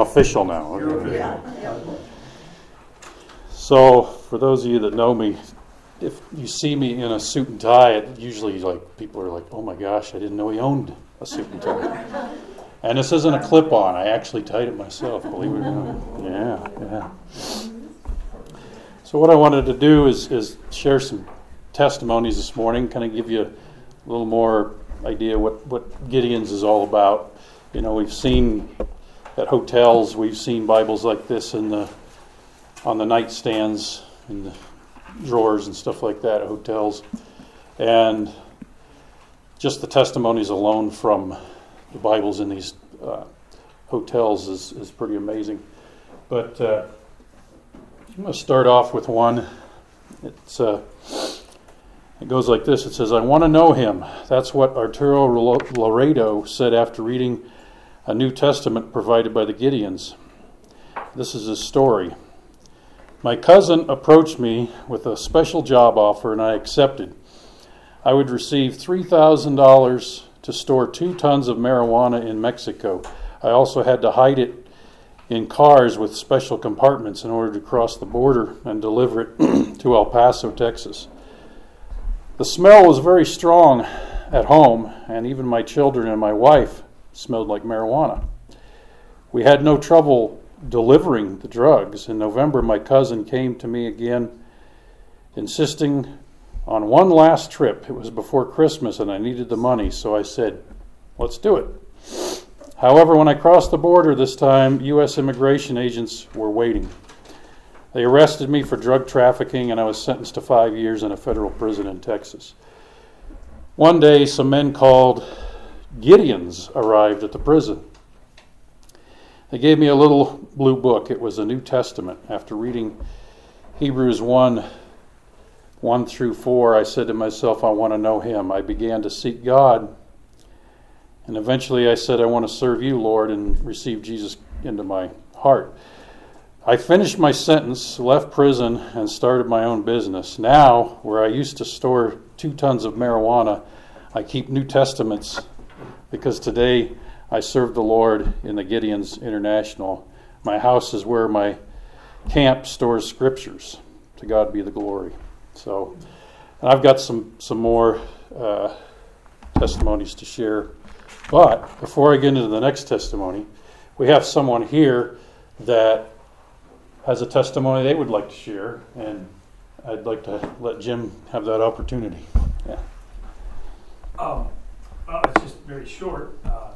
official now. So, for those of you that know me, if you see me in a suit and tie, it usually people are like, "Oh my gosh, I didn't know he owned a suit and tie." And this isn't a clip-on. I actually tied it myself, believe it or not. Yeah. So what I wanted to do is share some testimonies this morning, kind of give you a little more idea what Gideon's is all about. You know, we've seen at hotels, we've seen Bibles like this on the nightstands, in the drawers and stuff like that at hotels. And just the testimonies alone from the Bibles in these hotels is pretty amazing. But I'm going to start off with one. It goes like this. It says, "I want to know him." That's what Arturo Laredo said after reading a New Testament provided by the Gideons. This is his story. "My cousin approached me with a special job offer and I accepted. I would receive $3,000 to store 2 tons of marijuana in Mexico. I also had to hide it in cars with special compartments in order to cross the border and deliver it to El Paso, Texas. The smell was very strong at home, and even my children and my wife smelled like marijuana. We had no trouble delivering the drugs. In November, my cousin came to me again, insisting on one last trip. It was before Christmas and I needed the money, so I said, let's do it. However, when I crossed the border this time, U.S. immigration agents were waiting. They arrested me for drug trafficking and I was sentenced to 5 years in a federal prison in Texas. One day, some men called Gideons arrived at the prison. They gave me a little blue book. It was a New Testament. After reading Hebrews 1 through 4, I said to myself, I want to know him. I began to seek God. And eventually I said, I want to serve you, Lord, and receive Jesus into my heart. I finished my sentence, left prison, and started my own business. Now, where I used to store 2 tons of marijuana, I keep New Testaments because today I serve the Lord in the Gideons International. My house is where my camp stores scriptures. To God be the glory. So, and I've got some more testimonies to share. But before I get into the next testimony, we have someone here that has a testimony they would like to share, and I'd like to let Jim have that opportunity. Yeah. Well, it's just very short.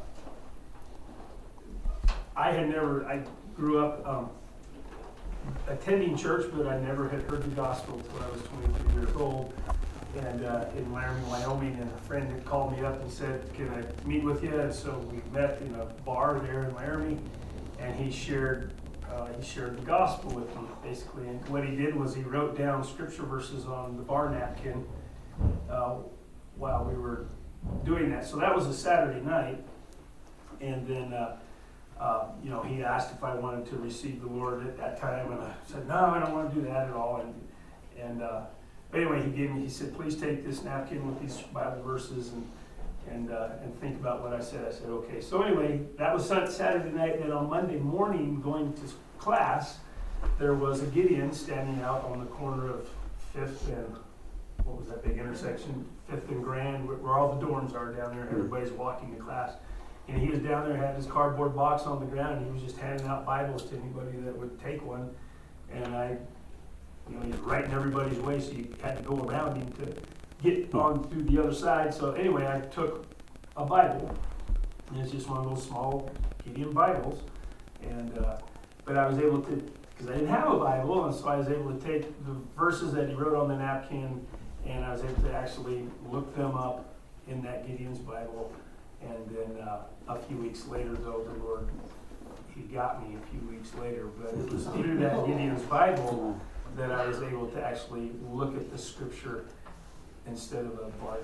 I grew up attending church, but I never had heard the gospel until I was 23 years old. And in Laramie, Wyoming, and a friend had called me up and said, can I meet with you? And so we met in a bar there in Laramie, and he shared the gospel with me, basically. And what he did was he wrote down scripture verses on the bar napkin while we were doing that. So that was a Saturday night. And then, he asked if I wanted to receive the Lord at that time. And I said, no, I don't want to do that at all. But anyway, he said, please take this napkin with these Bible verses and think about what I said. I said, okay. So anyway, that was Saturday night. Then on Monday morning, going to class, there was a Gideon standing out on the corner of 5th and, what was that big intersection? 5th and Grand, where all the dorms are down there. Everybody's walking to class. And he was down there, had his cardboard box on the ground, and he was just handing out Bibles to anybody that would take one. And he was right in everybody's way, so you had to go around him to get on through the other side. So anyway, I took a Bible, and it's just one of those small Gideon Bibles. But I was able to, because I didn't have a Bible, and so I was able to take the verses that he wrote on the napkin, and I was able to actually look them up in that Gideon's Bible. And then a few weeks later, though, the Lord, he got me a few weeks later. But it was through that Gideon's Bible that I was able to actually look at the scripture instead of a bar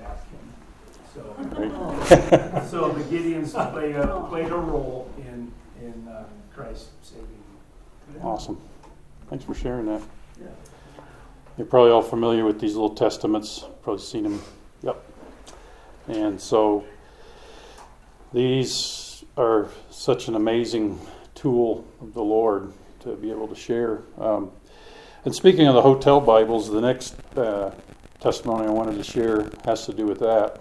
napkin. So the Gideons played a role in Christ saving me. Awesome. Thanks for sharing that. Yeah. You're probably all familiar with these little testaments. Probably seen them. Yep. And so these are such an amazing tool of the Lord to be able to share. And speaking of the hotel Bibles, the next testimony I wanted to share has to do with that.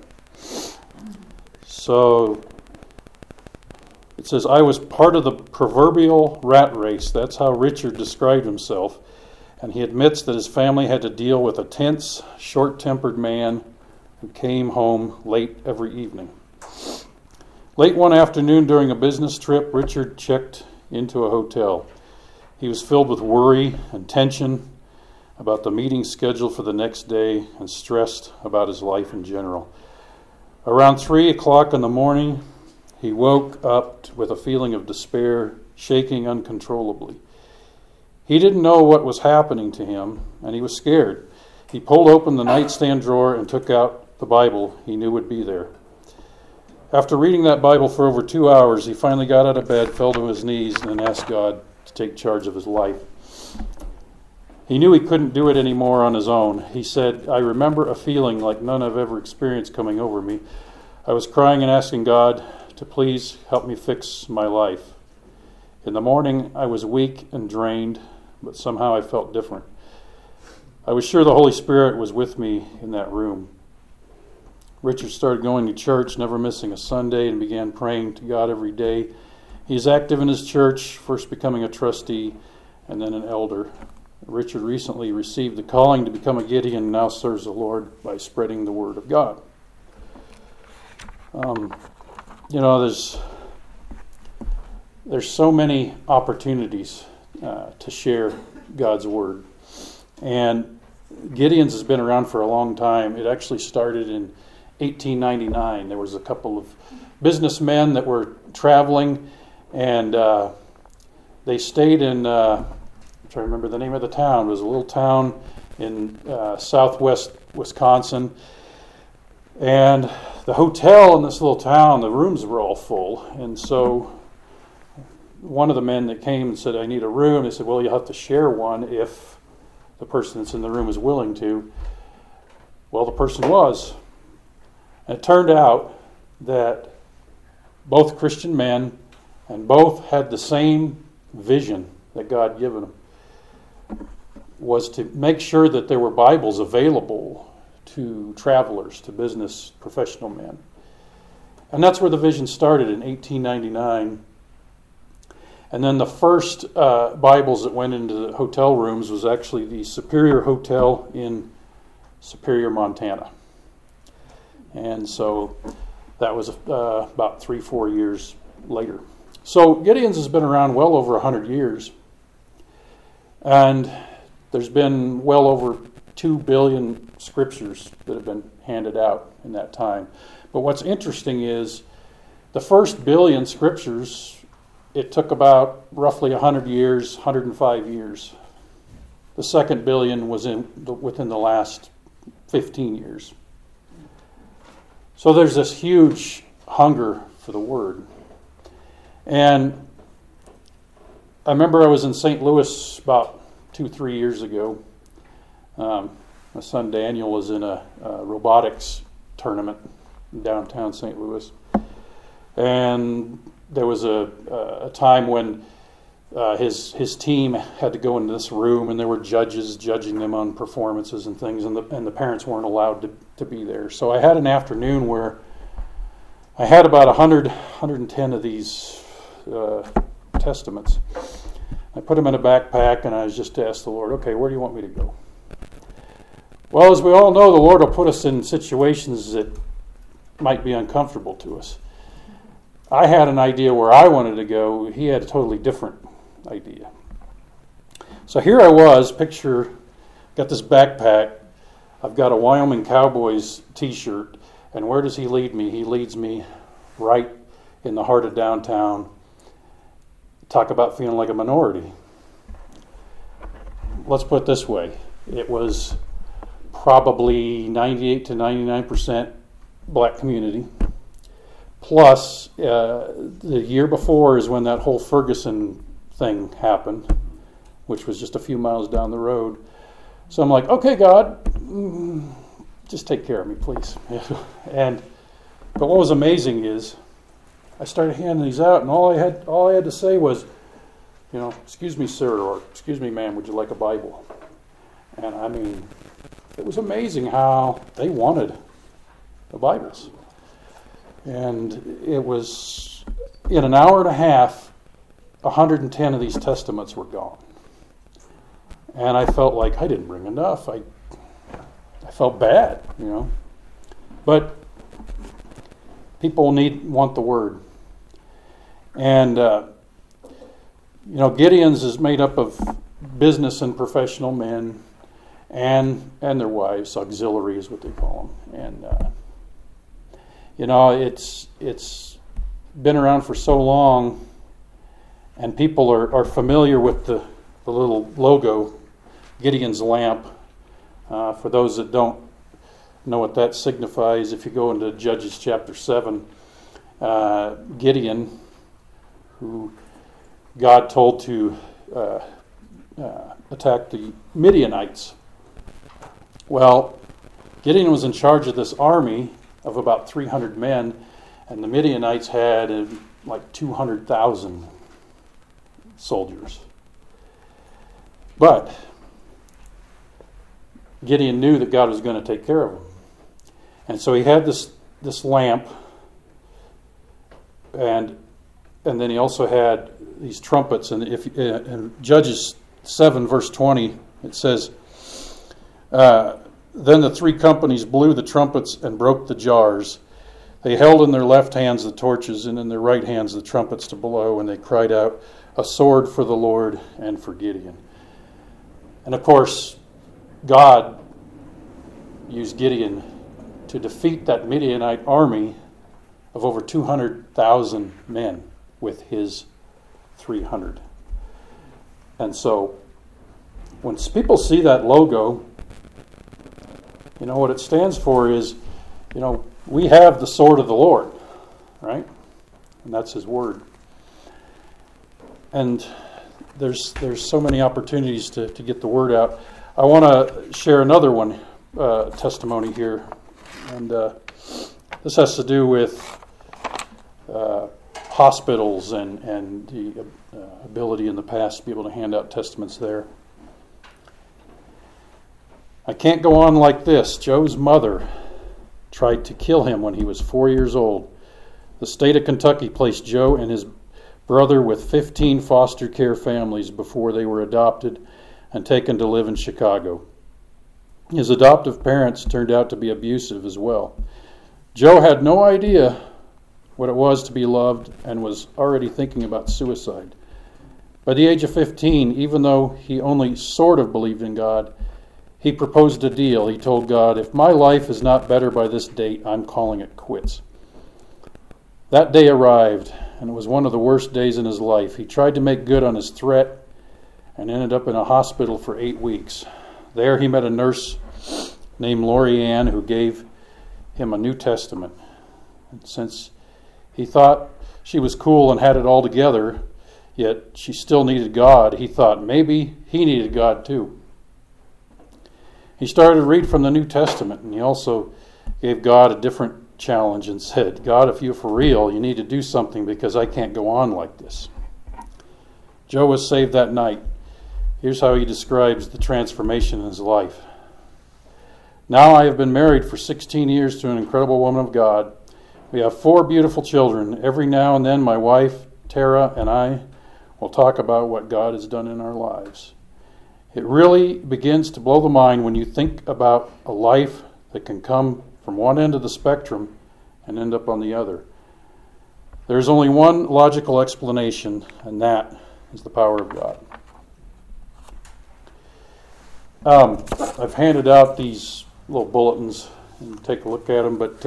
So it says, I was part of the proverbial rat race. That's how Richard described himself. And he admits that his family had to deal with a tense, short-tempered man who came home late every evening. Late one afternoon during a business trip, Richard checked into a hotel. He was filled with worry and tension about the meeting scheduled for the next day and stressed about his life in general. Around 3 o'clock in the morning, he woke up with a feeling of despair, shaking uncontrollably. He didn't know what was happening to him, and he was scared. He pulled open the nightstand drawer and took out the Bible he knew would be there. After reading that Bible for over 2 hours, he finally got out of bed, fell to his knees, and asked God to take charge of his life. He knew he couldn't do it anymore on his own. He said, I remember a feeling like none I've ever experienced coming over me. I was crying and asking God to please help me fix my life. In the morning, I was weak and drained, but somehow I felt different. I was sure the Holy Spirit was with me in that room. Richard started going to church, never missing a Sunday, and began praying to God every day. He is active in his church, first becoming a trustee and then an elder. Richard recently received the calling to become a Gideon and now serves the Lord by spreading the Word of God. There's so many opportunities to share God's Word. And Gideon's has been around for a long time. It actually started in 1899. There was a couple of businessmen that were traveling, and they stayed in, I'm trying to remember the name of the town. It was a little town in southwest Wisconsin. And the hotel in this little town, the rooms were all full. And so one of the men that came and said, I need a room. They said, well, you'll have to share one if the person that's in the room is willing to. Well, the person was. And it turned out that both Christian men and both had the same vision that God had given them, was to make sure that there were Bibles available to travelers, to business professional men. And that's where the vision started in 1899. And then the first Bibles that went into the hotel rooms was actually the Superior Hotel in Superior, Montana. And so that was about 3-4 years later. So Gideon's has been around well over 100 years. And there's been well over 2 billion scriptures that have been handed out in that time. But what's interesting is the first billion scriptures, it took about roughly 100 years, 105 years. The second billion was within the last 15 years. So there's this huge hunger for the Word. And I remember I was in St. Louis about 2-3 years ago. My son Daniel was in a robotics tournament in downtown St. Louis. And there was a time when his team had to go into this room, and there were judges judging them on performances and things, and the parents weren't allowed to be there. So I had an afternoon where I had about 110 of these testaments. I put them in a backpack, and I was just to ask the Lord, okay, where do you want me to go? Well, as we all know, the Lord will put us in situations that might be uncomfortable to us. I had an idea where I wanted to go. He had a totally different idea. So here I was, got this backpack. I've got a Wyoming Cowboys t-shirt. And where does he lead me? He leads me right in the heart of downtown. Talk about feeling like a minority. Let's put it this way. It was probably 98 to 99% black community. Plus, the year before is when that whole Ferguson thing happened, which was just a few miles down the road. So I'm like, okay, God, just take care of me, please. But what was amazing is I started handing these out, and all I had to say was, excuse me, sir, or excuse me, ma'am, would you like a Bible? And I mean, it was amazing how they wanted the Bibles. And it was, in an hour and a half, 110 of these testaments were gone. And I felt like I didn't bring enough. I felt bad, But people want the Word. And, Gideon's is made up of business and professional men and their wives. Auxiliary is what they call them. And, it's been around for so long, and people are familiar with the little logo, Gideon's lamp. For those that don't know what that signifies, if you go into Judges chapter 7, Gideon, who God told to attack the Midianites. Well, Gideon was in charge of this army of about 300 men, and the Midianites had like 200,000 soldiers. But Gideon knew that God was going to take care of him. And so he had this lamp, and then he also had these trumpets. And if in Judges 7 verse 20, it says, then the three companies blew the trumpets and broke the jars. They held in their left hands the torches, and in their right hands the trumpets to blow, and they cried out, a sword for the Lord and for Gideon. And of course, God used Gideon to defeat that Midianite army of over 200,000 men with his 300. And so, when people see that logo, what it stands for is, we have the sword of the Lord, right? And that's His Word. And there's so many opportunities to get the Word out. I want to share another one, testimony here. And this has to do with hospitals and the ability in the past to be able to hand out testaments there. I can't go on like this. Joe's mother tried to kill him when he was 4 years old. The state of Kentucky placed Joe and his brother with 15 foster care families before they were adopted and taken to live in Chicago. His adoptive parents turned out to be abusive as well. Joe had no idea what it was to be loved and was already thinking about suicide. By the age of 15, even though he only sort of believed in God, he proposed a deal. He told God, if my life is not better by this date, I'm calling it quits. That day arrived, and it was one of the worst days in his life. He tried to make good on his threat and ended up in a hospital for 8 weeks. There he met a nurse named Lori Ann who gave him a New Testament. And since he thought she was cool and had it all together, yet she still needed God, he thought maybe he needed God too. He started to read from the New Testament, and he also gave God a different challenge and said, God, if you're for real, you need to do something because I can't go on like this. Joe was saved that night. Here's how he describes the transformation in his life. Now I have been married for 16 years to an incredible woman of God. We have 4 beautiful children. Every now and then my wife, Tara, and I will talk about what God has done in our lives. It really begins to blow the mind when you think about a life that can come from one end of the spectrum and end up on the other. There's only one logical explanation, and that is the power of God. I've handed out these little bulletins, and take a look at them, but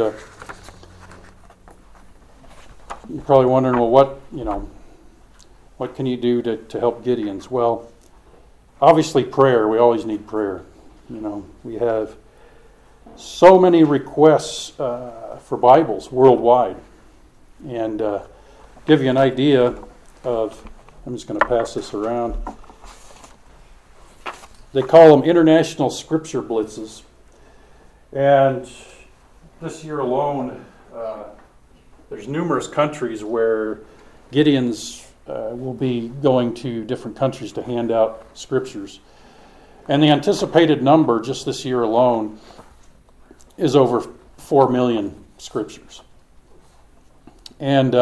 you're probably wondering, well, what can you do to help Gideons? Well, obviously prayer. We always need prayer. We have so many requests for Bibles worldwide. And give you an idea of, I'm just going to pass this around. They call them International Scripture Blitzes. And this year alone, there's numerous countries where Gideons will be going to different countries to hand out scriptures. And the anticipated number just this year alone is over 4 million scriptures. And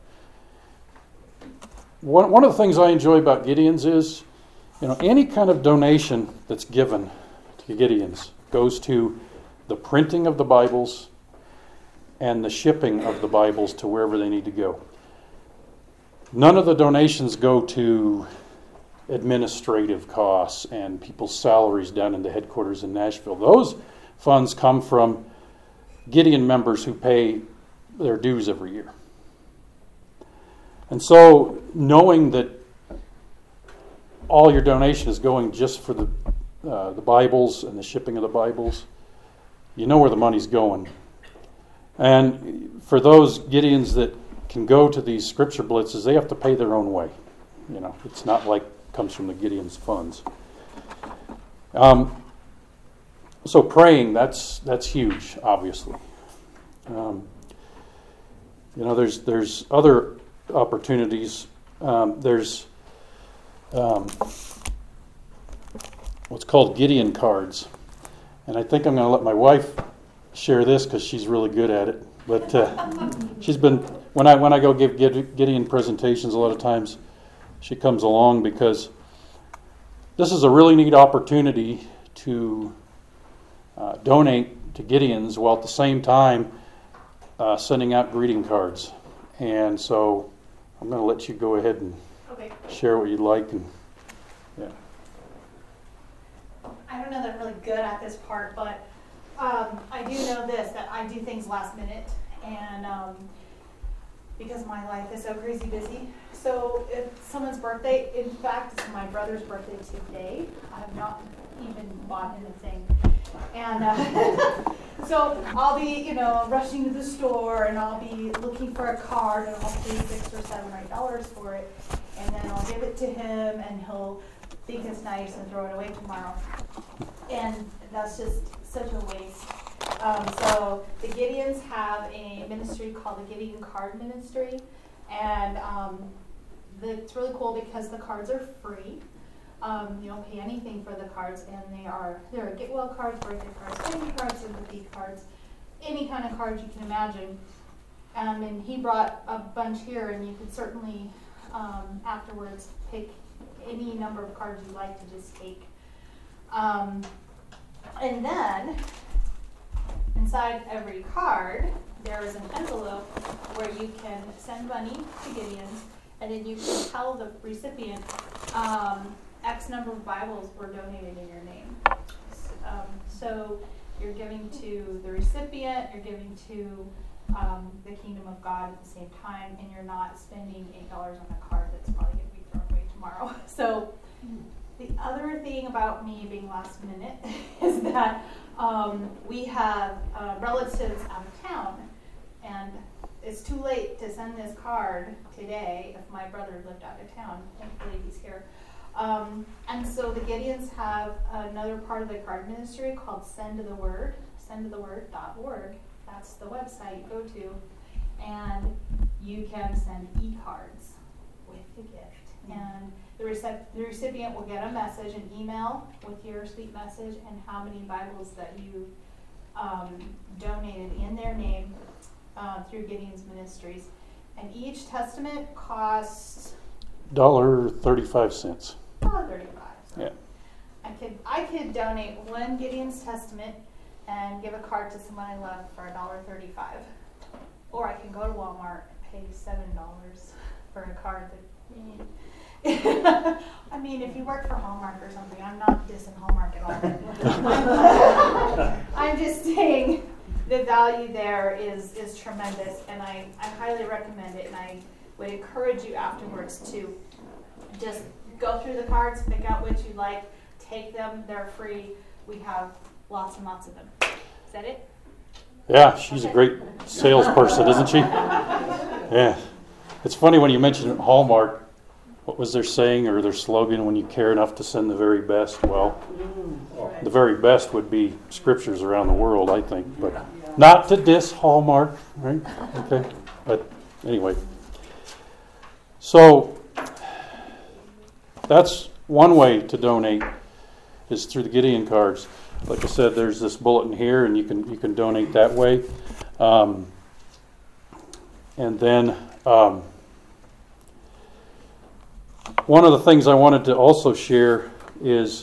one of the things I enjoy about Gideon's is, any kind of donation that's given to Gideon's goes to the printing of the Bibles and the shipping of the Bibles to wherever they need to go. None of the donations go to administrative costs and people's salaries down in the headquarters in Nashville. Those funds come from Gideon members who pay their dues every year. And so, knowing that all your donation is going just for the Bibles and the shipping of the Bibles, you know where the money's going. And for those Gideons that can go to these scripture blitzes, they have to pay their own way. It's not like it comes from the Gideon's funds. So praying, that's huge, obviously. There's other opportunities. There's what's called Gideon cards. And I think I'm going to let my wife share this because she's really good at it. But she's been, when I go give Gideon presentations, a lot of times she comes along because this is a really neat opportunity to donate to Gideon's while at the same time sending out greeting cards. And so I'm going to let you go ahead and share what you'd like. And I don't know that I'm really good at this part, but I do know this, that I do things last minute, and because my life is so crazy busy. So if someone's birthday, in fact, it's my brother's birthday today. I have not even bought him a thing. And so I'll be, rushing to the store, and I'll be looking for a card, and I'll pay $6 or $7 or $8 for it, and then I'll give it to him, and he'll think it's nice and throw it away tomorrow. And that's just such a waste. So the Gideons have a ministry called the Gideon Card Ministry, and it's really cool because the cards are free. You don't pay anything for the cards, and there are get well cards, birthday cards, thank you cards, sympathy cards, any kind of cards you can imagine. And he brought a bunch here, and you could certainly afterwards pick any number of cards you like to just take. And then inside every card there is an envelope where you can send money to Gideon's, and then you can tell the recipient X number of Bibles were donated in your name. So you're giving to the recipient, you're giving to the kingdom of God at the same time, and you're not spending $8 on a card that's probably going to be thrown away tomorrow. So the other thing about me being last minute is that we have relatives out of town, and it's too late to send this card today if my brother lived out of town. Thankfully he's here. And so the Gideons have another part of the card ministry called Send to the Word, sendtotheword.org. That's the website you go to, and you can send e-cards with the gift. And the recipient will get a message, an email with your sweet message and how many Bibles that you donated in their name through Gideon's Ministries. And each testament costs $1.35. $1.35. So Yeah. I could donate one Gideon's Testament and give a card to someone I love for $1.35. Or I can go to Walmart and pay $7 for a card that I mean, if you work for Hallmark or something, I'm not dissing Hallmark at all. I'm just saying the value there is tremendous, and I highly recommend it, and I would encourage you afterwards to just go through the cards, pick out which you like, take them, they're free. We have lots and lots of them. Is that it? Yeah, she's a great salesperson, isn't she? Yeah. It's funny when you mention Hallmark. What was their saying or their slogan, when you care enough to send the very best? Well, the very best would be scriptures around the world, I think. But not to diss Hallmark, right? Okay. But anyway. So that's one way to donate, is through the Gideon cards. Like I said, there's this bulletin here, and you can donate that way. And then one of the things I wanted to also share is,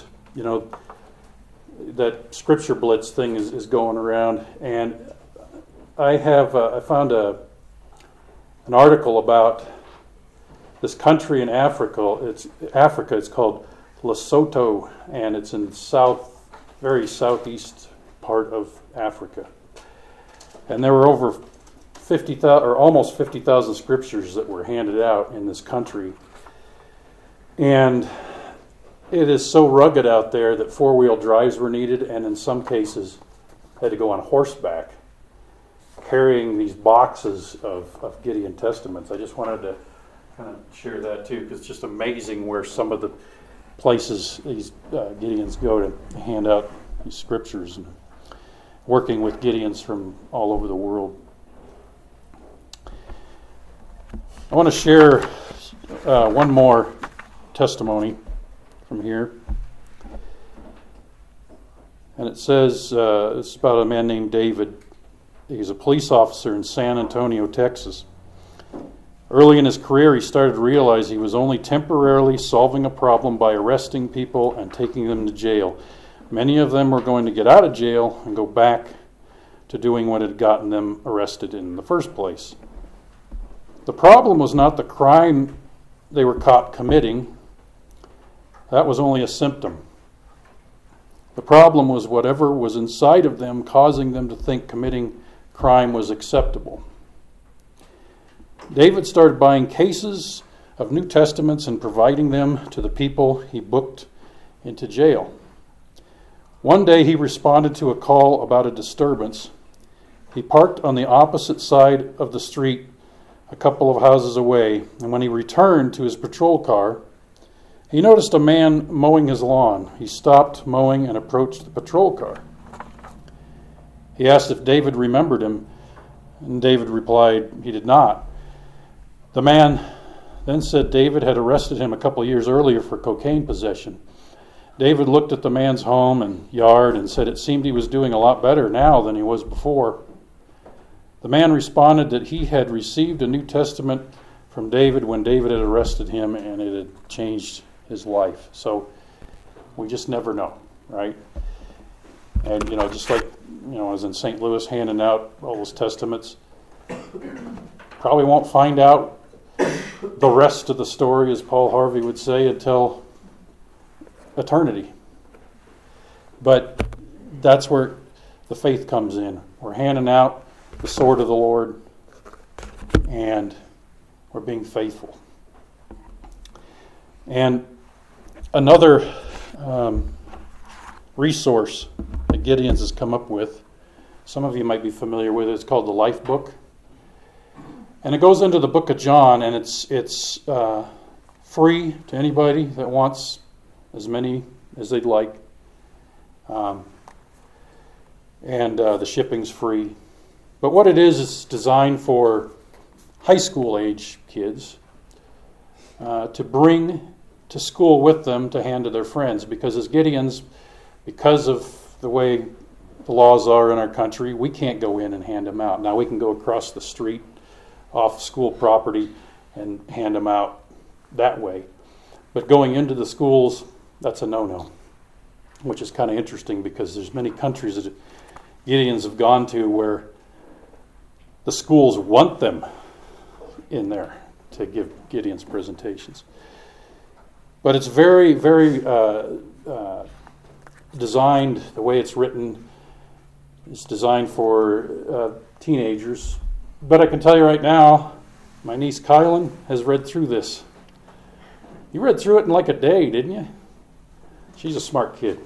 that Scripture Blitz thing is going around, and I found an article about this country in Africa. It's called Lesotho, and it's in very southeast part of Africa. And there were over 50,000 or almost 50,000 scriptures that were handed out in this country. And it is so rugged out there that four-wheel drives were needed, and in some cases had to go on horseback carrying these boxes of Gideon Testaments. I just wanted to kind of share that too, because it's just amazing where some of the places these Gideons go to hand out these scriptures, and working with Gideons from all over the world. I want to share one more testimony from here. And it says, it's about a man named David. He's a police officer in San Antonio, Texas. Early in his career, he started to realize he was only temporarily solving a problem by arresting people and taking them to jail. Many of them were going to get out of jail and go back to doing what had gotten them arrested in the first place. The problem was not the crime they were caught committing. That was only a symptom. The problem was whatever was inside of them, causing them to think committing crime was acceptable. David started buying cases of New Testaments and providing them to the people he booked into jail. One day he responded to a call about a disturbance. He parked on the opposite side of the street a couple of houses away, and when he returned to his patrol car, he noticed a man mowing his lawn. He stopped mowing and approached the patrol car. He asked if David remembered him, and David replied he did not. The man then said David had arrested him a couple of years earlier for cocaine possession. David looked at the man's home and yard and said it seemed he was doing a lot better now than he was before. The man responded that he had received a New Testament from David when David had arrested him, and it had changed his life. So we just never know, right? And, just like, I was in St. Louis handing out all those testaments, probably won't find out the rest of the story, as Paul Harvey would say, until eternity. But that's where the faith comes in. We're handing out the sword of the Lord, and we're being faithful. And another resource that Gideon's has come up with, some of you might be familiar with it, it's called the Life Book. And it goes into the book of John, and it's free to anybody that wants as many as they'd like. And the shipping's free. But what it is, it's designed for high school age kids to bring to school with them to hand to their friends. Because as Gideons, because of the way the laws are in our country, we can't go in and hand them out. Now we can go across the street off school property and hand them out that way. But going into the schools, that's a no-no, which is kind of interesting because there's many countries that Gideons have gone to where the schools want them in there to give Gideon's presentations. But it's very, very designed, the way it's written, it's designed for teenagers. But I can tell you right now, my niece Kylan has read through this. You read through it in like a day, didn't you? She's a smart kid.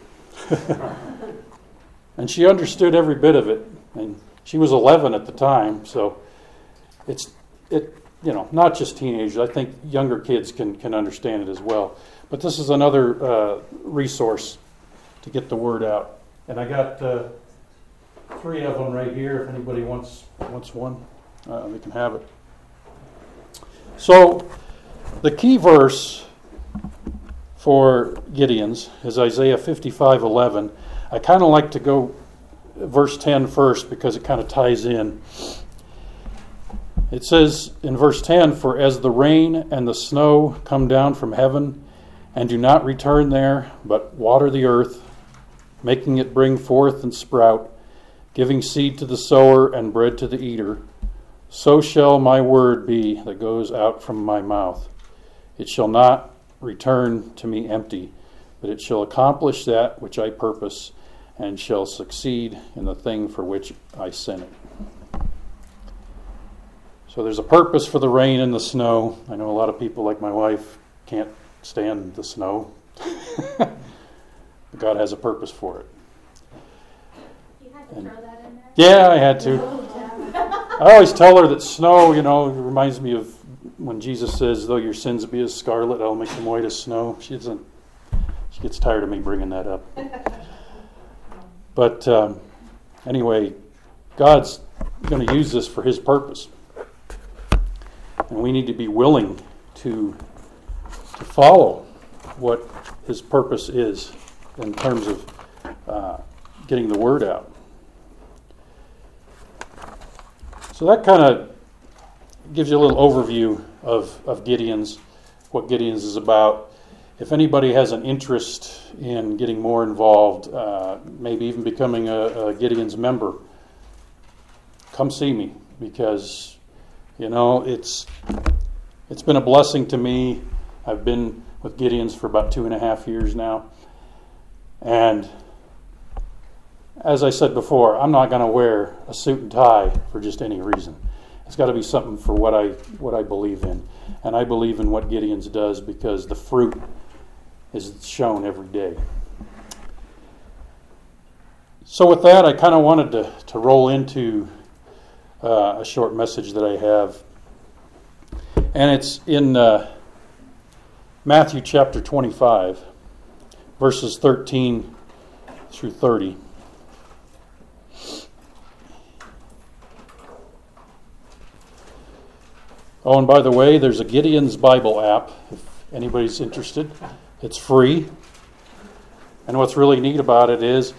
And she understood every bit of it. And she was 11 at the time, so it's not just teenagers. I think younger kids can understand it as well. But this is another resource to get the word out. And I got 3 of them right here. If anybody wants one, they can have it. So the key verse for Gideon's is Isaiah 55:11. I kind of like to go verse 10 first because it kind of ties in. It says in verse 10, "For as the rain and the snow come down from heaven and do not return there, but water the earth, making it bring forth and sprout, giving seed to the sower and bread to the eater, so shall my word be that goes out from my mouth. It shall not return to me empty, but it shall accomplish that which I purpose, and shall succeed in the thing for which I sent it." So there's a purpose for the rain and the snow. I know a lot of people, like my wife, can't stand the snow. But God has a purpose for it. You had to throw that in there? Yeah, I had to. I always tell her that snow, it reminds me of when Jesus says, "Though your sins be as scarlet, I'll make them white as snow." She gets tired of me bringing that up. But anyway, God's going to use this for His purpose. And we need to be willing to follow what His purpose is in terms of getting the word out. So that kind of gives you a little overview of Gideon's, what Gideon's is about. If anybody has an interest in getting more involved, maybe even becoming a Gideon's member, come see me, because it's been a blessing to me. I've been with Gideon's for about 2.5 years now, and as I said before, I'm not going to wear a suit and tie for just any reason. It's got to be something for what I believe in. And I believe in what Gideon's does because the fruit is shown every day. So with that, I kind of wanted to roll into a short message that I have. And it's in Matthew chapter 25, verses 13 through 30. Oh, and by the way, there's a Gideon's Bible app, if anybody's interested. It's free. And what's really neat about it is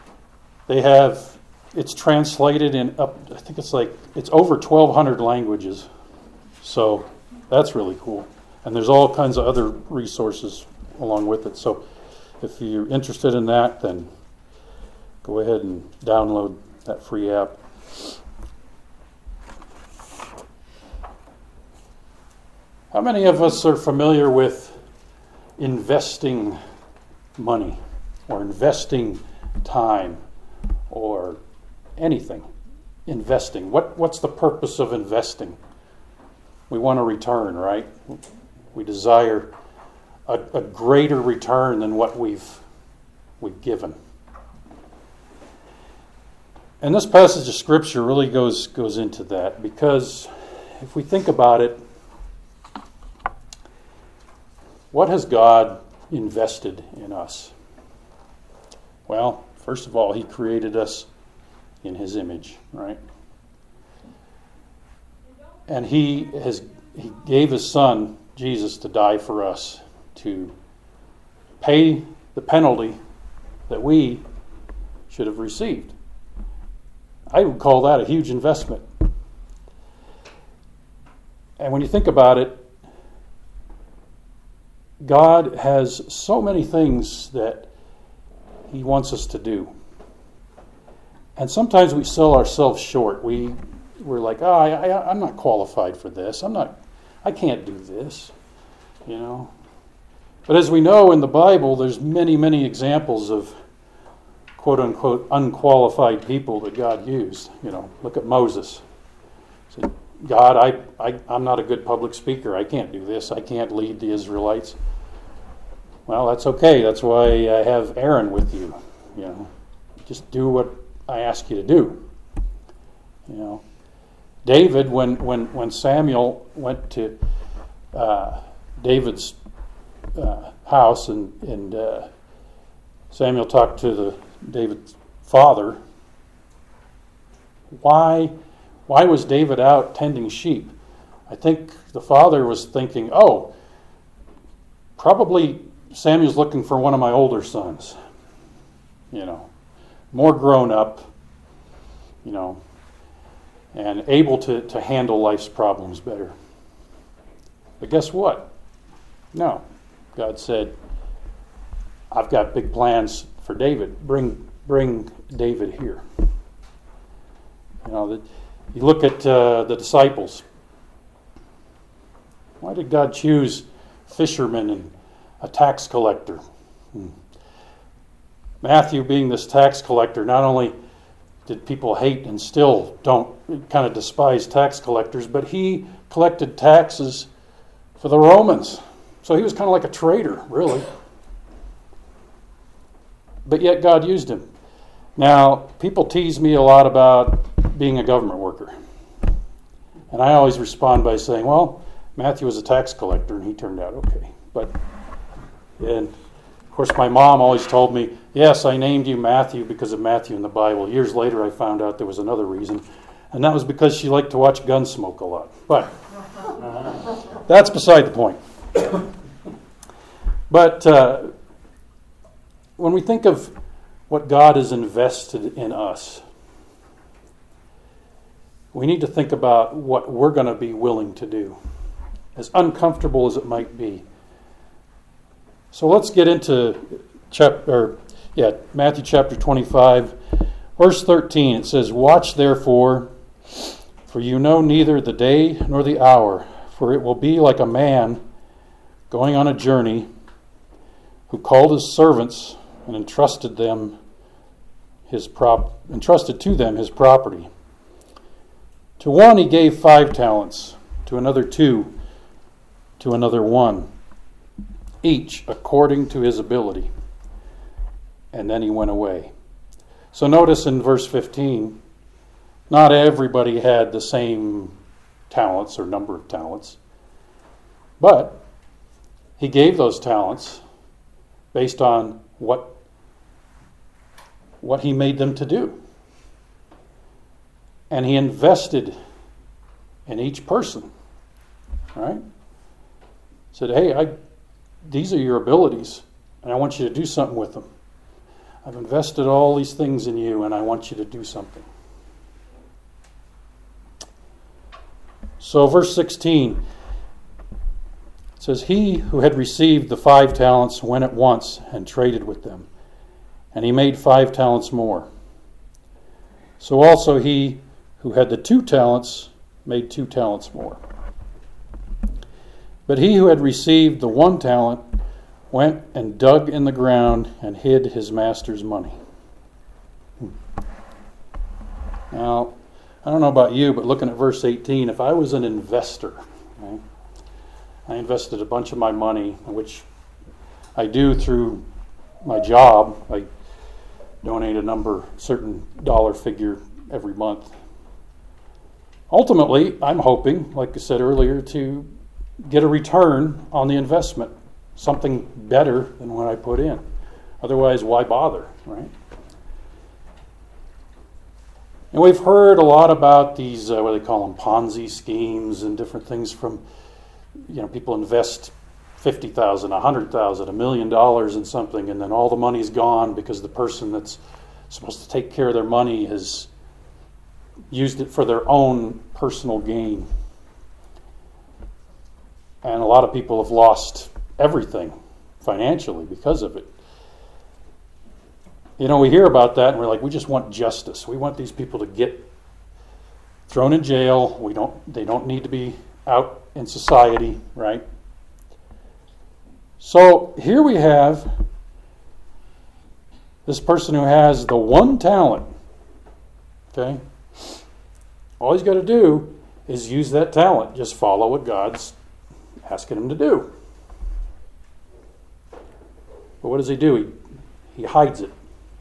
it's translated in I think it's over 1,200 languages. So that's really cool. And there's all kinds of other resources along with it. So if you're interested in that, then go ahead and download that free app. How many of us are familiar with investing money or investing time or anything? Investing. What's the purpose of investing? We want a return, right? We desire a greater return than what we've given. And this passage of Scripture really goes into that, because if we think about it, what has God invested in us? Well, first of all, He created us in His image, right? And He gave His Son, Jesus, to die for us, to pay the penalty that we should have received. I would call that a huge investment. And when you think about it, God has so many things that He wants us to do. And sometimes we sell ourselves short. We're like, I'm not qualified for this. I can't do this, But as we know in the Bible, there's many, many examples of quote-unquote unqualified people that God used. Look at Moses. He said, God, I'm not a good public speaker. I can't do this. I can't lead the Israelites. Well, that's okay. That's why I have Aaron with you. Just do what I ask you to do. David, when Samuel went to David's house and Samuel talked to David's father, why was David out tending sheep? I think the father was thinking, probably Samuel's looking for one of my older sons. More grown up, and able to handle life's problems better. But guess what? No. God said, I've got big plans for David. Bring David here. You look at the disciples. Why did God choose fishermen and a tax collector? Matthew, being this tax collector, not only did people hate and still don't kind of despise tax collectors, but he collected taxes for the Romans. So he was kind of like a traitor, really. But yet God used him. Now, people tease me a lot about being a government worker. And I always respond by saying, well, Matthew was a tax collector and he turned out okay. And of course my mom always told me, yes, I named you Matthew because of Matthew in the Bible. Years later I found out there was another reason. And that was because she liked to watch Gunsmoke a lot. But that's beside the point. But when we think of what God has invested in us, we need to think about what we're going to be willing to do, as uncomfortable as it might be. So let's get into Matthew chapter 25, verse 13. It says, "Watch therefore, for you know neither the day nor the hour, for it will be like a man going on a journey, who called his servants and entrusted to them his property. To one he gave 5 talents, to another 2, to another 1, each according to his ability. And then he went away." So notice in verse 15, not everybody had the same talents or number of talents, but he gave those talents based on what he made them to do. And he invested in each person. Right? Said, hey, these are your abilities, and I want you to do something with them. I've invested all these things in you, and I want you to do something. So verse 16, it says, "He who had received the 5 talents went at once and traded with them, and he made 5 talents more. So also he who had the 2 talents made 2 talents more. But he who had received the 1 talent went and dug in the ground and hid his master's money." Now, I don't know about you, but looking at verse 18, if I was an investor, right, I invested a bunch of my money, which I do through my job. I donate a certain dollar figure every month. Ultimately, I'm hoping, like I said earlier, to get a return on the investment, something better than what I put in. Otherwise, why bother, right? And we've heard a lot about these, what they call them, Ponzi schemes and different things from, people invest $50,000, $100,000, $1 million in something, and then all the money's gone because the person that's supposed to take care of their money has used it for their own personal gain. And a lot of people have lost everything financially because of it. We hear about that and we're like, we just want justice. We want these people to get thrown in jail. They don't need to be out in society, right? So here we have this person who has the 1 talent. Okay? All he's got to do is use that talent. Just follow what God's asking him to do. But what does he do? He hides it.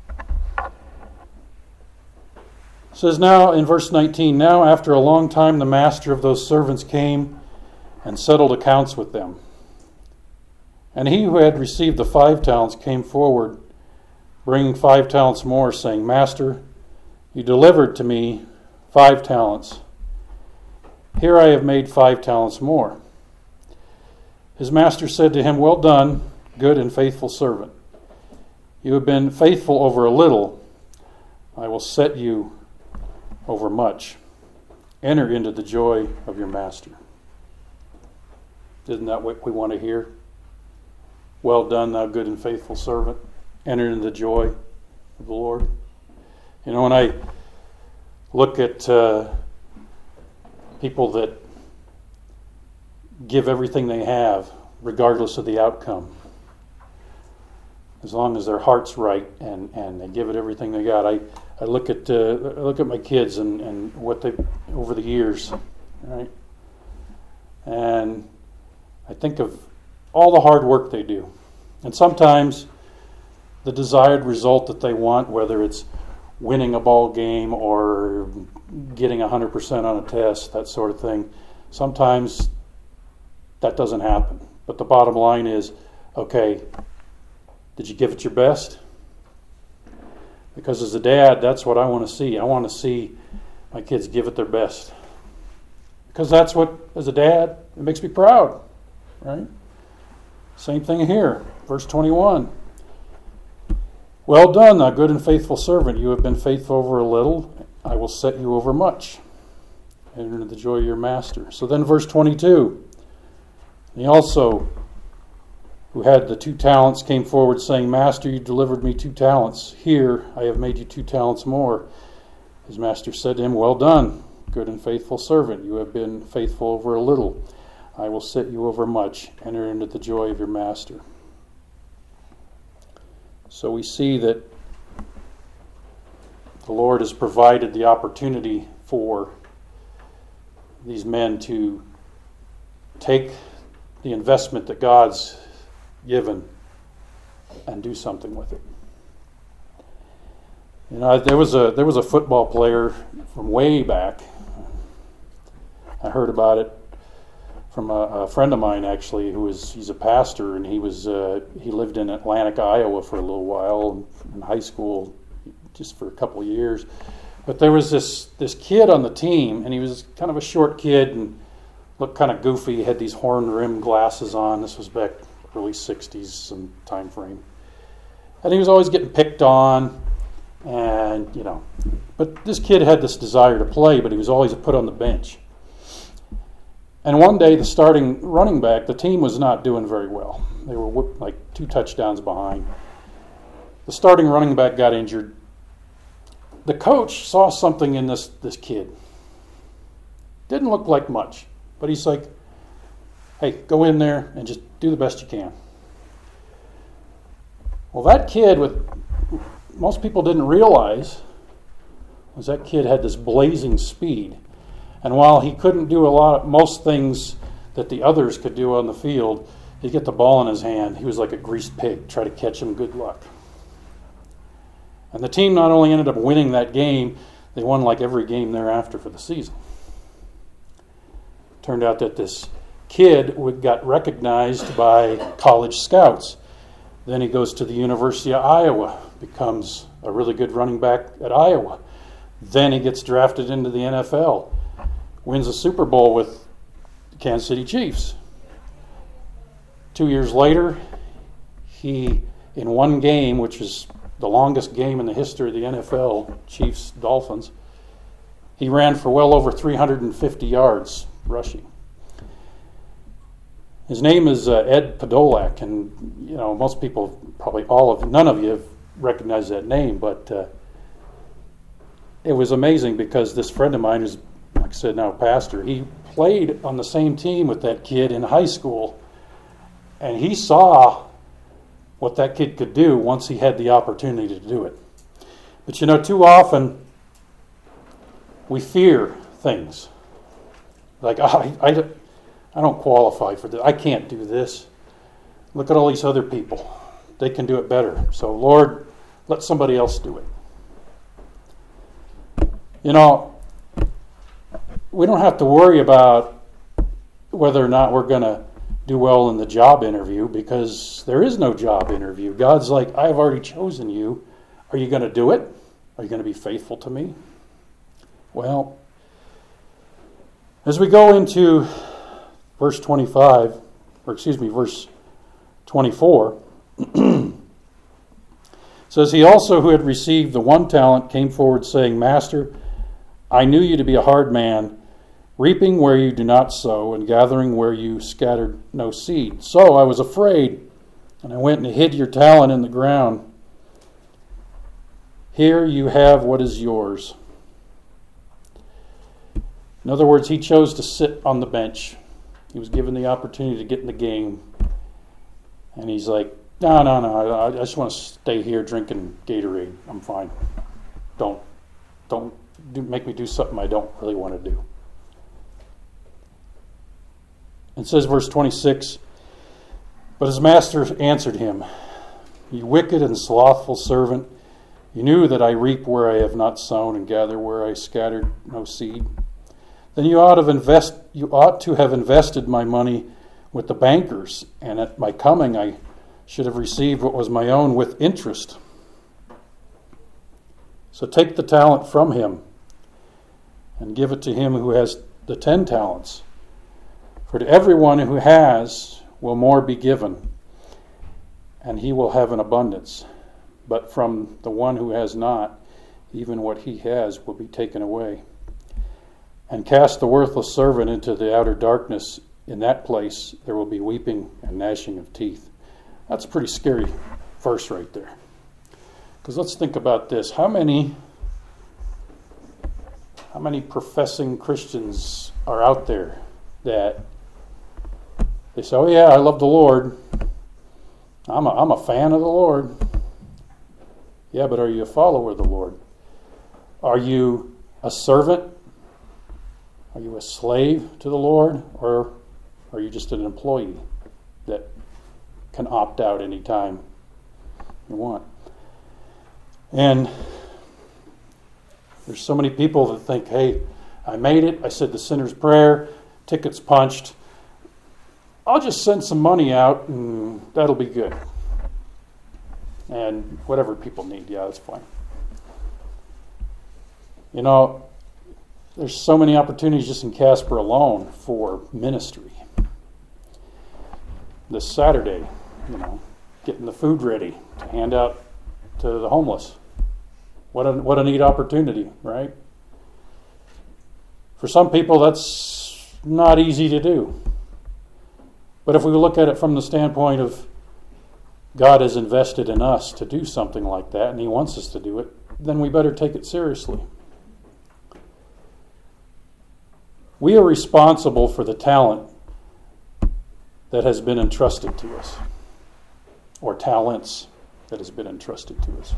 It says now in verse 19, "Now after a long time the master of those servants came and settled accounts with them. And he who had received the 5 talents came forward, bringing 5 talents more, saying, 'Master, you delivered to me 5 talents. Here I have made 5 talents more.' His master said to him, 'Well done, good and faithful servant. You have been faithful over a little. I will set you over much. Enter into the joy of your master. Isn't that what we want to hear? Well done, thou good and faithful servant. Enter into the joy of the Lord. You know, when I look at people that give everything they have, regardless of the outcome, as long as their heart's right and they give it everything they got, I look at my kids and what they over the years, right? And I think of all the hard work they do, and sometimes the desired result that they want, whether it's winning a ball game or getting 100% on a test, that sort of thing, sometimes that doesn't happen. But the bottom line is, okay, did you give it your best? Because as a dad, that's what I want to see. I want to see my kids give it their best. Because that's what, as a dad, it makes me proud, right? Same thing here, verse 21. Well done, thou good and faithful servant. You have been faithful over a little. I will set you over much. Enter into the joy of your master. So then verse 22. He also, who had the 2 talents, came forward saying, Master, you delivered me 2 talents. Here I have made you 2 talents more. His master said to him, Well done, good and faithful servant. You have been faithful over a little. I will set you over much. Enter into the joy of your master. So we see that the Lord has provided the opportunity for these men to take the investment that God's given and do something with it. You know, there was a football player from way back. I heard about it from a friend of mine, actually, he's a pastor, and he lived in Atlantic, Iowa for a little while in high school, just for a couple of years. But there was this kid on the team, and he was kind of a short kid and looked kind of goofy. He had these horn-rimmed glasses on. This was back early 60s some time frame. And he was always getting picked on, and, you know. But this kid had this desire to play, but he was always put on the bench. And one day, the starting running back, the team was not doing very well. They were like 2 touchdowns behind. The starting running back got injured. The coach saw something in this kid. Didn't look like much, but he's like, hey, go in there and just do the best you can. Well, that kid, most people didn't realize, was that kid had this blazing speed. And while he couldn't do most things that the others could do on the field, he'd get the ball in his hand. He was like a greased pig. Try to catch him, good luck. And the team not only ended up winning that game, they won like every game thereafter for the season. Turned out that this kid got recognized by college scouts. Then he goes to the University of Iowa, becomes a really good running back at Iowa. Then he gets drafted into the NFL. Wins a Super Bowl with the Kansas City Chiefs. 2 years later, he, in one game, which is the longest game in the history of the NFL, Chiefs-Dolphins, he ran for well over 350 yards rushing. His name is Ed Podolak, and you know most people, probably none of you have recognized that name, but it was amazing because this friend of mine who's, like I said, now a pastor, he played on the same team with that kid in high school, and he saw what that kid could do once he had the opportunity to do it. But you know, too often we fear things. Like, I don't qualify for this. I can't do this. Look at all these other people. They can do it better. So, Lord, let somebody else do it. You know, we don't have to worry about whether or not we're going to do well in the job interview because there is no job interview. God's like, I've already chosen you. Are you going to do it? Are you going to be faithful to me? Well, as we go into verse 24, says, he also who had received the 1 talent came forward saying, Master, I knew you to be a hard man, reaping where you do not sow, and gathering where you scattered no seed. So I was afraid, and I went and hid your talent in the ground. Here you have what is yours. In other words, he chose to sit on the bench. He was given the opportunity to get in the game. And he's like, no, I just want to stay here drinking Gatorade. I'm fine. Don't make me do something I don't really want to do. It says, verse 26, but his master answered him, you wicked and slothful servant, you knew that I reap where I have not sown and gather where I scattered no seed. Then you ought to have invested my money with the bankers, and at my coming I should have received what was my own with interest. So take the talent from him and give it to him who has the 10 talents. For to everyone who has will more be given, and he will have an abundance. But from the one who has not, even what he has will be taken away. And cast the worthless servant into the outer darkness. In that place there will be weeping and gnashing of teeth. That's a pretty scary verse right there. Because let's think about this. How many professing Christians are out there that they say, oh yeah, I love the Lord. I'm a fan of the Lord. Yeah, but are you a follower of the Lord? Are you a servant? Are you a slave to the Lord? Or are you just an employee that can opt out anytime you want? And there's so many people that think, hey, I made it. I said the sinner's prayer. Ticket's punched. I'll just send some money out and that'll be good. And whatever people need, yeah, that's fine. You know, there's so many opportunities just in Casper alone for ministry. This Saturday, getting the food ready to hand out to the homeless. What a neat opportunity, right? For some people, that's not easy to do. But if we look at it from the standpoint of God has invested in us to do something like that, and he wants us to do it, then we better take it seriously. We are responsible for the talent that has been entrusted to us, or talents that has been entrusted to us.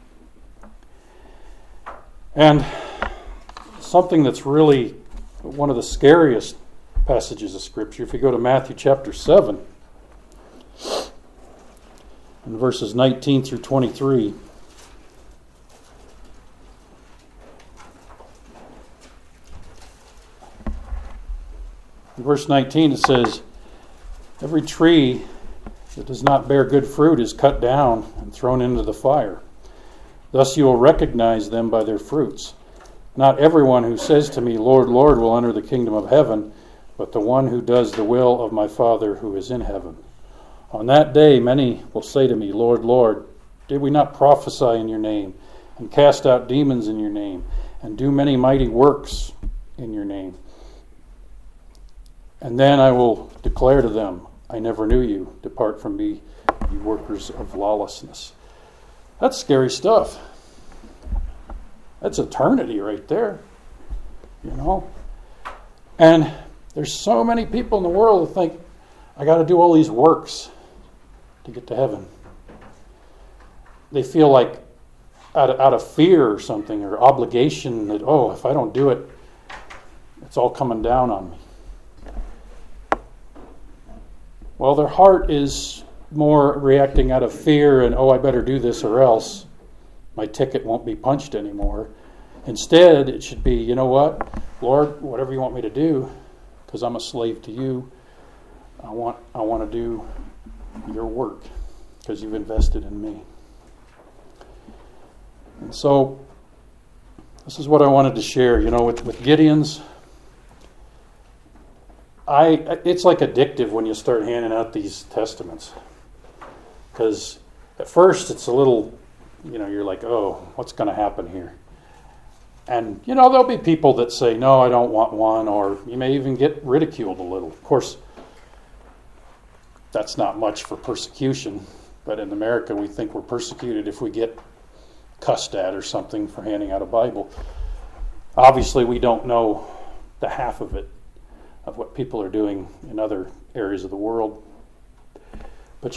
And something that's really one of the scariest passages of Scripture, if you go to Matthew chapter 7, and verses 19 through 23. In verse 19 it says, every tree that does not bear good fruit is cut down and thrown into the fire. Thus you will recognize them by their fruits. Not everyone who says to me, Lord, Lord, will enter the kingdom of heaven, but the one who does the will of my Father who is in heaven. On that day many will say to me, Lord, Lord, did we not prophesy in your name, and cast out demons in your name, and do many mighty works in your name? And then I will declare to them, I never knew you. Depart from me, you workers of lawlessness. That's scary stuff. That's eternity right there. And there's so many people in the world that think, I got to do all these works to get to heaven. They feel like out of fear or something, or obligation that, if I don't do it, it's all coming down on me. Well, their heart is more reacting out of fear and, I better do this or else my ticket won't be punched anymore. Instead, it should be, you know what, Lord, whatever you want me to do, because I'm a slave to you, I want to do your work because you've invested in me. And so this is what I wanted to share. With Gideon's, it's like addictive when you start handing out these testaments, because at first it's a little you're like, oh, what's going to happen here? And, there'll be people that say, no, I don't want one, or you may even get ridiculed a little. Of course, that's not much for persecution, but in America we think we're persecuted if we get cussed at or something for handing out a Bible. Obviously, we don't know the half of it, of what people are doing in other areas of the world. But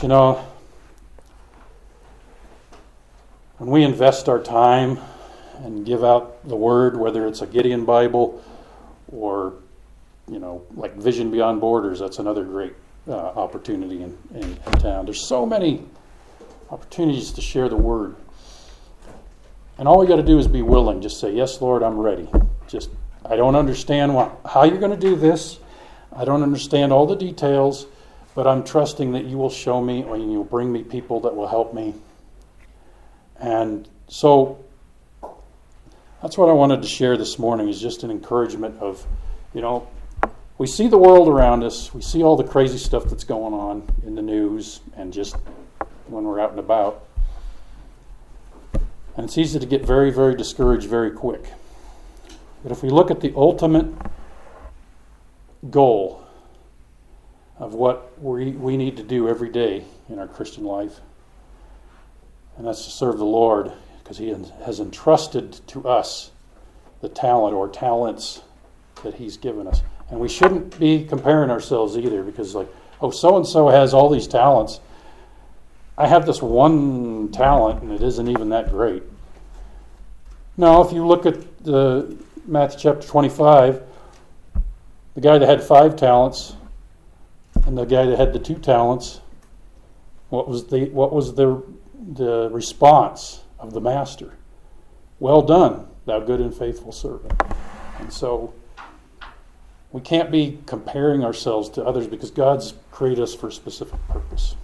when we invest our time and give out the Word, whether it's a Gideon Bible or, like Vision Beyond Borders, that's another great opportunity in town. There's so many opportunities to share the Word. And all we got to do is be willing. Just say, yes, Lord, I'm ready. I don't understand how you're going to do this. I don't understand all the details, but I'm trusting that you will show me and you'll bring me people that will help me. And so that's what I wanted to share this morning, is just an encouragement of, we see the world around us. We see all the crazy stuff that's going on in the news and just when we're out and about. And it's easy to get very, very discouraged very quick. But if we look at the ultimate goal of what we need to do every day in our Christian life, and that's to serve the Lord, because He has entrusted to us the talent or talents that He's given us. And we shouldn't be comparing ourselves either, because so-and-so has all these talents. I have this one talent and it isn't even that great. Now, if you look at Matthew chapter 25, the guy that had 5 talents and the guy that had the 2 talents, what was the response of the master? Well done, thou good and faithful servant. And so we can't be comparing ourselves to others, because God's created us for a specific purpose.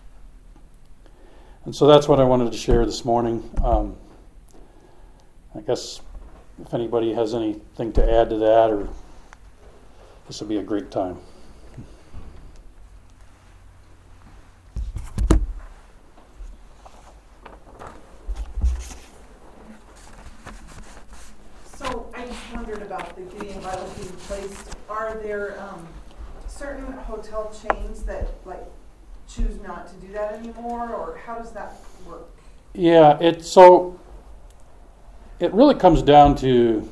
And so that's what I wanted to share this morning. I guess if anybody has anything to add to that, or this will be a great time. So I just wondered about the Gideon Bible being placed. Are there certain hotel chains that choose not to do that anymore, or how does that work? Yeah, it really comes down to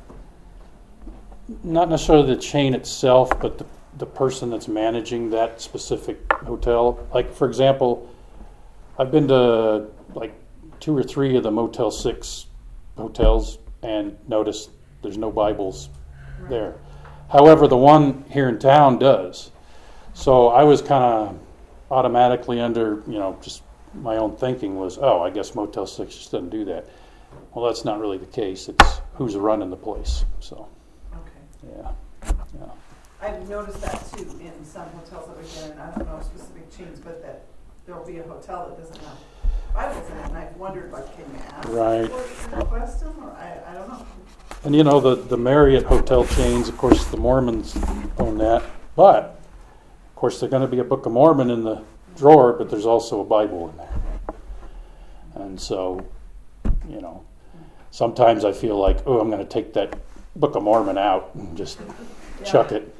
not necessarily the chain itself, but the person that's managing that specific hotel. Like, for example, I've been to 2 or 3 of the Motel 6 hotels and noticed there's no Bibles there. However, the one here in town does. So I was kind of automatically under, just my own thinking was, I guess Motel 6 just doesn't do that. Well, that's not really the case. It's who's running the place. So, okay. Yeah. I've noticed that too in some hotels that we've been in. I don't know specific chains, but that there'll be a hotel that doesn't have Bibles in it, and I've wondered, can you ask for request them, or I don't know. And the Marriott hotel chains, of course, the Mormons own that, but of course there's going to be a Book of Mormon in the drawer, but there's also a Bible in there. And so, sometimes I feel like, I'm going to take that Book of Mormon out and just chuck it.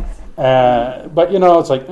But it's like,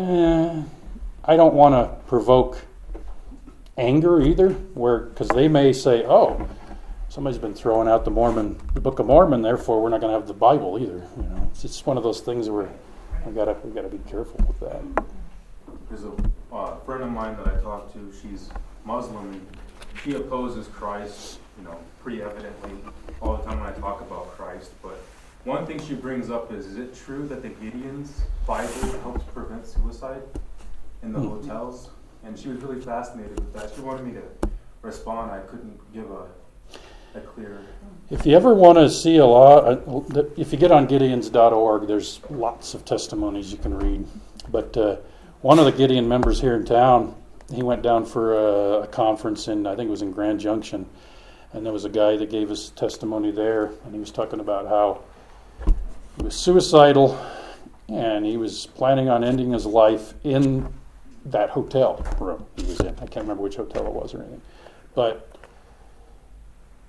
I don't want to provoke anger either, because they may say, somebody's been throwing out the Book of Mormon, therefore we're not going to have the Bible either. It's just one of those things where we got to be careful with that. There's a friend of mine that I talked to. She's Muslim, and she opposes Christ, pretty evidently all the time when I talk about Christ. But one thing she brings up is it true that the Gideon's Bible helps prevent suicide in the hotels? And she was really fascinated with that. She wanted me to respond. I couldn't give a clear... If you ever want to see if you get on Gideons.org, there's lots of testimonies you can read. But one of the Gideon members here in town, he went down for a conference I think it was in Grand Junction, and there was a guy that gave his testimony there, and he was talking about how he was suicidal, and he was planning on ending his life in that hotel room he was in. I can't remember which hotel it was or anything. But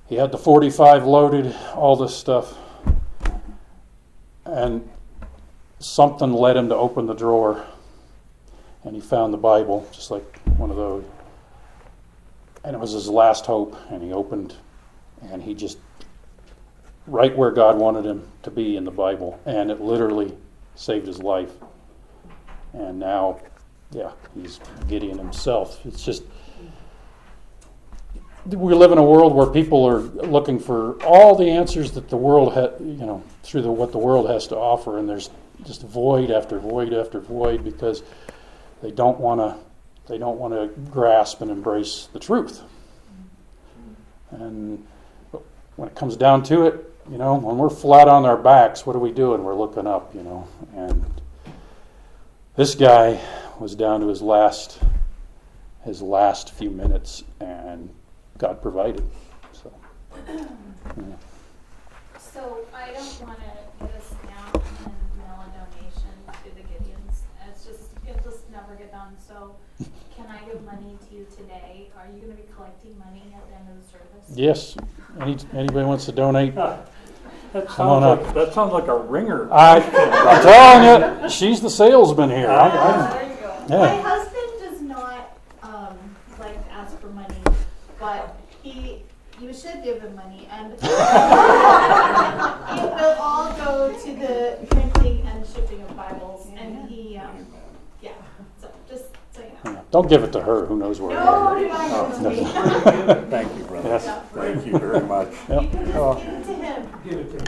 He had the 45 loaded, all this stuff. And something led him to open the drawer. And he found the Bible, just like one of those. And it was his last hope. And he opened, and he just, right where God wanted him to be in the Bible. And it literally saved his life. And now, yeah, he's Gideon himself. It's just, we live in a world where people are looking for all the answers that the world through what the world has to offer, and there's just void after void after void because they don't want to grasp and embrace the truth. And when it comes down to it, when we're flat on our backs, what are we doing? We're looking up, And this guy was down to his last few minutes, and God provided. So, yeah. So I don't want to get a stamp and mail a donation to the Gideons. It'll just never get done. So can I give money to you today? Are you going to be collecting money at the end of the service? Yes. Anybody wants to donate? That sounds like a ringer. I'm telling you, she's the salesman here. There you go. Yeah. My husband does not like to ask for money, but you should give him money, and it will all go to the printing and shipping of Bibles, and so just so you know. Yeah. Don't give it to her. Who knows where No, it you're not going to Thank you, brother. Yes. Thank you very much. You can just give it to him. Give it to